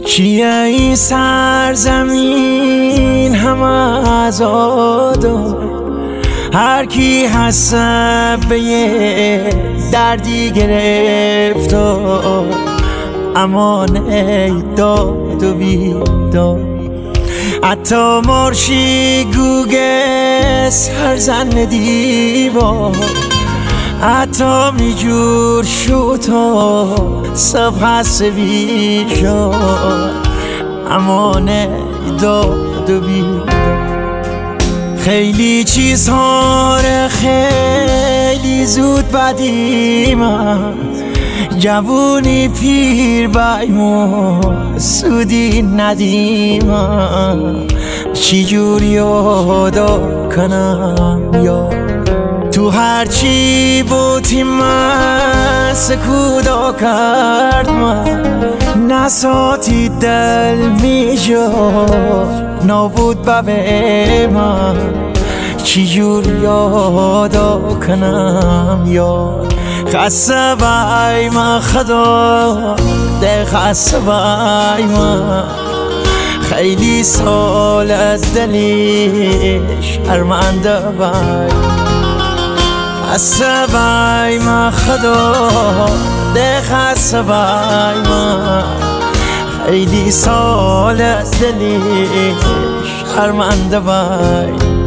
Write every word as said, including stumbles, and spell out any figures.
کیه این سرزمین همه آزاد و هر کی حسب به یه دردی گرفت و امان ای داد و بیداد. حتی مرشی گوگه سرزن دیوار حتی میجور شد و صبح سوی شد امان داد و بیداد. خیلی چیزها را خیلی زود بدیم جوونی پیر بایمو سودی ندیم چی جور یادا کنم یا تو هرچی بودی من سکودا کرد من نساتی دل میجا نابود ببه من چی جور یادا کنم یا خسته بای من خدا ده خسته بای من خیلی سال از دلی شرمنده بای خسته بای من خدا ده خسته بای من خیلی سال از دلی شرمنده بای.